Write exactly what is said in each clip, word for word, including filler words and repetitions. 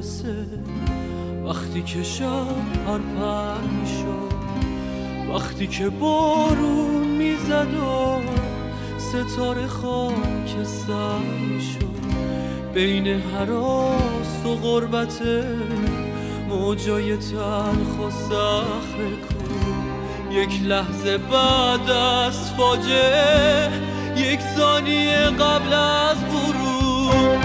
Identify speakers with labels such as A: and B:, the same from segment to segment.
A: واسه وقتی که شب پرپر میشد، وقتی که بارون میزد و ستاره خاکستر میشد، بین هراس و غربت موجای تلخ و صخره کو، یک لحظه بعد از فاجعه، یک ثانیه قبل از غروب،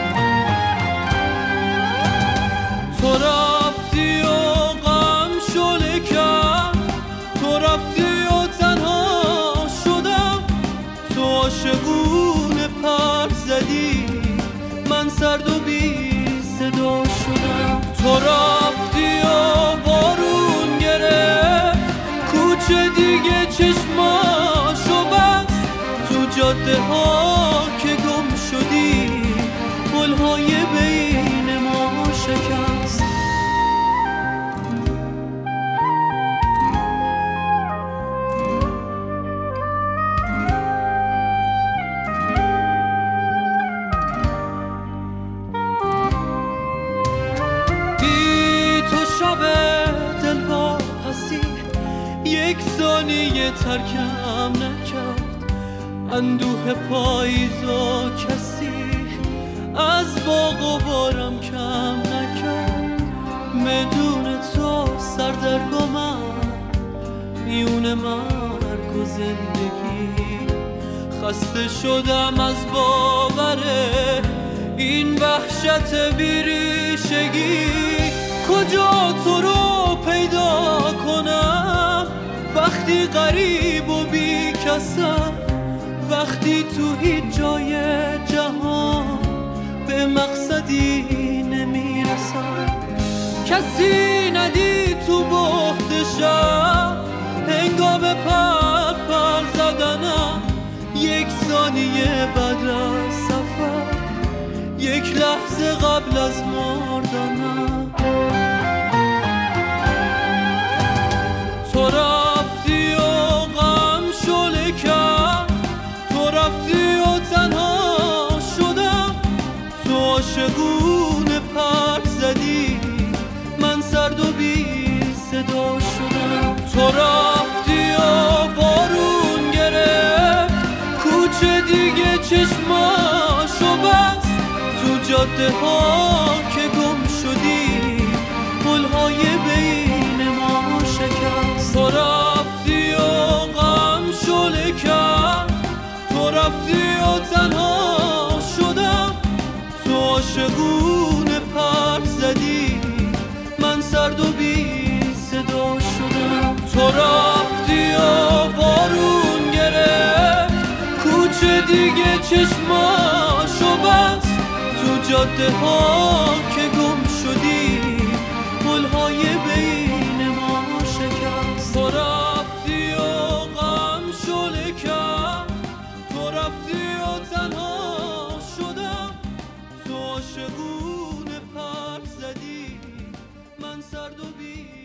A: تو رفتی و غم شله کرد، تو رفتی و تنها شدم، تو عاشقونه پر زدی، من سرد و بی صدا شدم، تو رفتی و بارون گرفت کوچه دیگه چشماشو بست، تو جاده ها که گم شدی پل‌های بین ما شکست. بی تو شب دلواپسی یک ثانیه ترکم نکرد، اندوه پاییز و کسی از باغ و بارم کم نکرد، بدون تو سردرگمم میون مرگ و زندگی، خسته شدم از باور این وحشت بیریشگی، کجا تو رو پیدا کنم وقتی غریب و بی کسم، وقتی تو هیچ جای جهان به مقصدی نمیرسم، کسی ندید تو بحت شب هنگام پر پر زدنم، یک ثانیه بعد از سفر، یک لحظه قبل از مردنم، تو رفتی و غم شله کرد، تو رفتی و تنها شدم، تو عاشقونه پر زدی، من سرد و بی صدا شدم، تو رفتی و بارون گرفت کوچه دیگه چشماشو بست، تو جاده ها که گم شدی پل‌های بین ما شکست، تو رفتی و غم شله کرد، تو رفتی و تنها شدم، تو عاشقونه پر زدی، من سرد و بی صدا شدم، تو رفتی و بارون گرفت کوچه دیگه چشماشو بست، تو جاده ها که گم شدی پل‌های بین ما شکست، تو رفتی و غم شله کرد، تو رفتی و تنها شدم، تو عاشقونه پر زدی، من سرد و بی